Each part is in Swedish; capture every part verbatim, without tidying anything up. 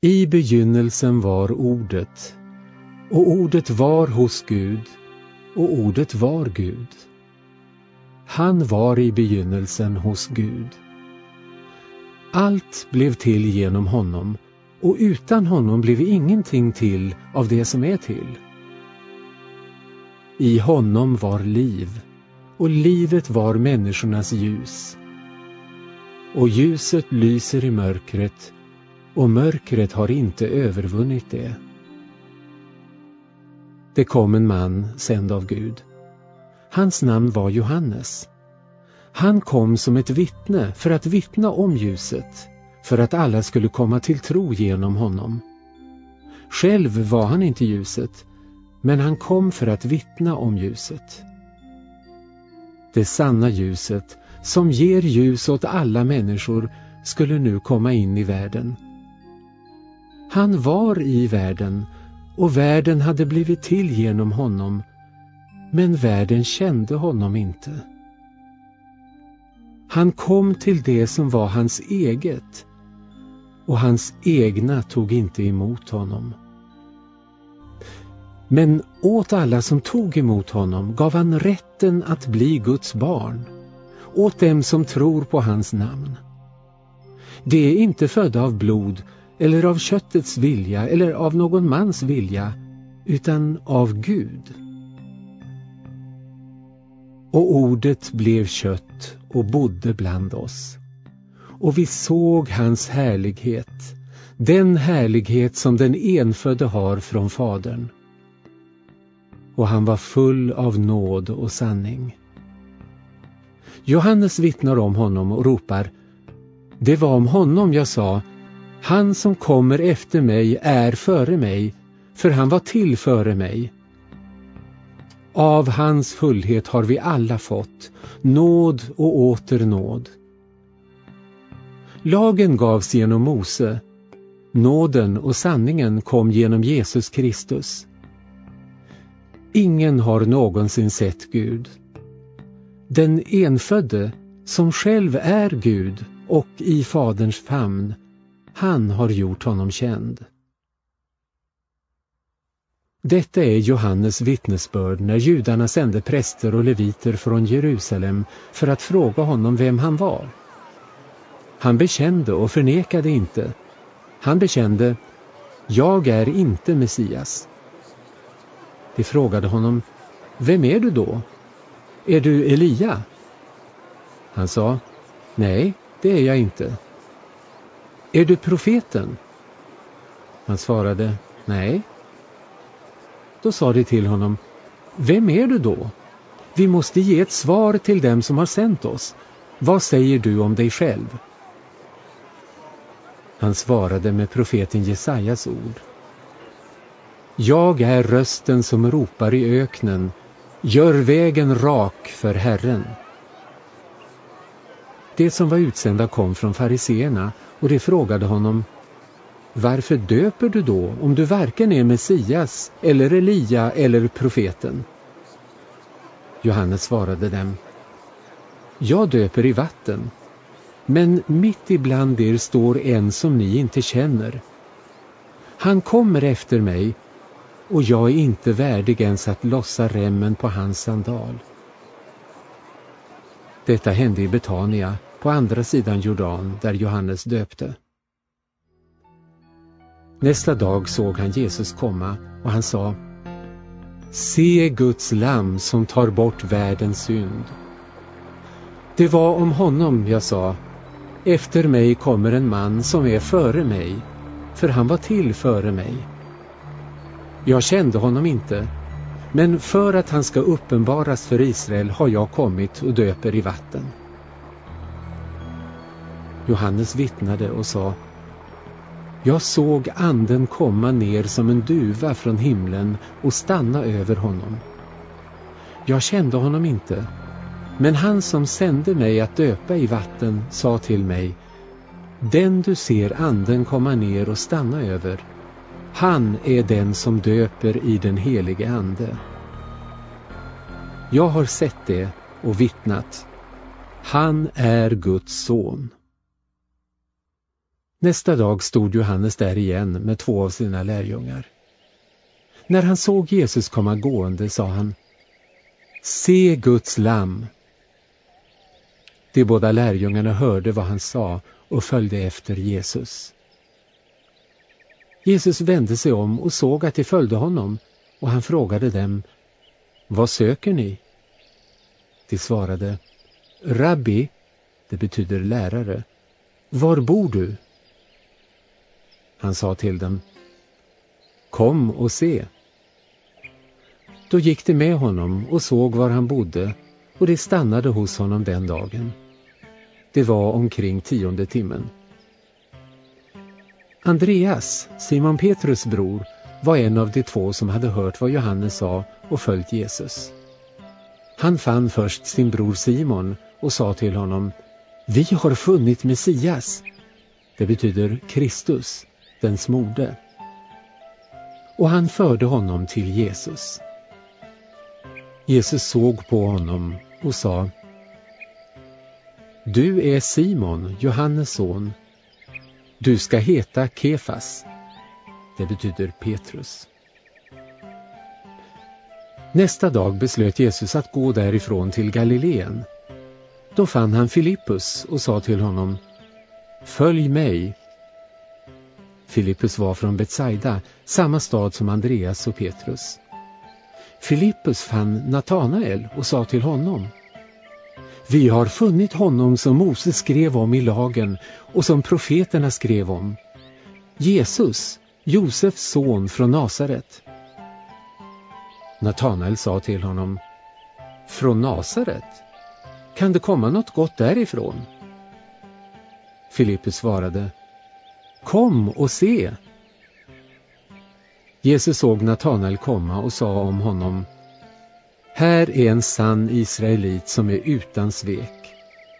I begynnelsen var ordet, och ordet var hos Gud, och ordet var Gud. Han var i begynnelsen hos Gud. Allt blev till genom honom, och utan honom blev ingenting till av det som är till. I honom var liv, och livet var människornas ljus. Och ljuset lyser i mörkret, och mörkret har inte övervunnit det. Det kom en man sänd av Gud. Hans namn var Johannes. Han kom som ett vittne för att vittna om ljuset, för att alla skulle komma till tro genom honom. Själv var han inte ljuset, men han kom för att vittna om ljuset. Det sanna ljuset, som ger ljus åt alla människor, skulle nu komma in i världen. Han var i världen, och världen hade blivit till genom honom, men världen kände honom inte. Han kom till det som var hans eget, och hans egna tog inte emot honom. Men åt alla som tog emot honom gav han rätten att bli Guds barn, åt dem som tror på hans namn. Det är inte födda av blod, eller av köttets vilja, eller av någon mans vilja, utan av Gud. Och ordet blev kött och bodde bland oss. Och vi såg hans härlighet, den härlighet som den enfödde har från Fadern. Och han var full av nåd och sanning. Johannes vittnar om honom och ropar: det var om honom jag sa, han som kommer efter mig är före mig, för han var till före mig. Av hans fullhet har vi alla fått, nåd och åter nåd. Lagen gavs genom Mose, nåden och sanningen kom genom Jesus Kristus. Ingen har någonsin sett Gud. Den enfödde, som själv är Gud och i Faderns famn, han har gjort honom känd. Detta är Johannes vittnesbörd när judarna sände präster och leviter från Jerusalem för att fråga honom vem han var. Han bekände och förnekade inte. Han bekände: jag är inte Messias. De frågade honom: vem är du då? Är du Elia? Han sa: nej, det är jag inte. Är du profeten? Han svarade: nej. Då sa de till honom: vem är du då? Vi måste ge ett svar till dem som har sänt oss. Vad säger du om dig själv? Han svarade med profeten Jesajas ord: jag är rösten som ropar i öknen, gör vägen rak för Herren. Det som var utsända kom från fariseerna, och de frågade honom: varför döper du då om du varken är Messias eller Elia eller profeten? Johannes svarade dem: jag döper i vatten, men mitt ibland er står en som ni inte känner. Han kommer efter mig, och jag är inte värdig ens att lossa remmen på hans sandal. Detta hände i Betania, på andra sidan Jordan, där Johannes döpte. Nästa dag såg han Jesus komma, och han sa: se Guds lamm som tar bort världens synd. Det var om honom jag sa: efter mig kommer en man som är före mig, för han var till före mig. Jag kände honom inte, men för att han ska uppenbaras för Israel har jag kommit och döper i vatten. Johannes vittnade och sa: jag såg anden komma ner som en duva från himlen och stanna över honom. Jag kände honom inte, men han som sände mig att döpa i vatten sa till mig: den du ser anden komma ner och stanna över, han är den som döper i den helige ande. Jag har sett det och vittnat. Han är Guds son. Nästa dag stod Johannes där igen med två av sina lärjungar. När han såg Jesus komma gående sa han: Se Guds lamm! De båda lärjungarna hörde vad han sa och följde efter Jesus. Jesus vände sig om och såg att de följde honom, och han frågade dem: Vad söker ni? De svarade: Rabbi, det betyder lärare, var bor du? Han sa till dem: Kom och se. Då gick de med honom och såg var han bodde, och de stannade hos honom den dagen. Det var omkring tionde timmen. Andreas, Simon Petrus bror, var en av de två som hade hört vad Johannes sa och följt Jesus. Han fann först sin bror Simon och sa till honom: Vi har funnit Messias. Det betyder Kristus, den smorde. Och han förde honom till Jesus. Jesus såg på honom och sa: Du är Simon, Johannes son. Du ska heta Kefas. Det betyder Petrus. Nästa dag beslöt Jesus att gå därifrån till Galileen. Då fann han Filippus och sa till honom: Följ mig. Filippus var från Betsaida, samma stad som Andreas och Petrus. Filippus fann Natanael och sa till honom: Vi har funnit honom som Moses skrev om i lagen och som profeterna skrev om. Jesus, Josefs son från Nasaret. Natanael sa till honom: Från Nasaret? Kan det komma något gott därifrån? Filippus svarade: Kom och se. Jesus såg Natanael komma och sa om honom: Här är en sann israelit som är utan svek.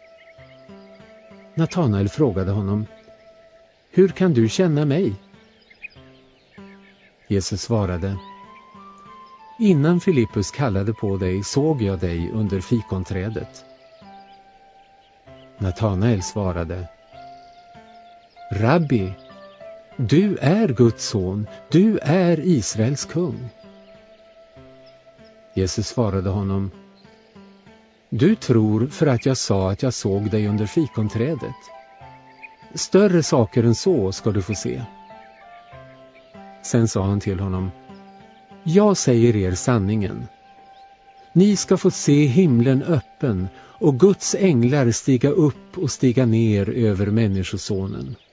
Natanael frågade honom: Hur kan du känna mig? Jesus svarade: Innan Filippus kallade på dig såg jag dig under fikonträdet. Natanael svarade: Rabbi, du är Guds son, du är Israels kung. Jesus svarade honom: Du tror för att jag sa att jag såg dig under fikonträdet. Större saker än så ska du få se. Sen sa han till honom: Jag säger er sanningen. Ni ska få se himlen öppen och Guds änglar stiga upp och stiga ner över människosonen.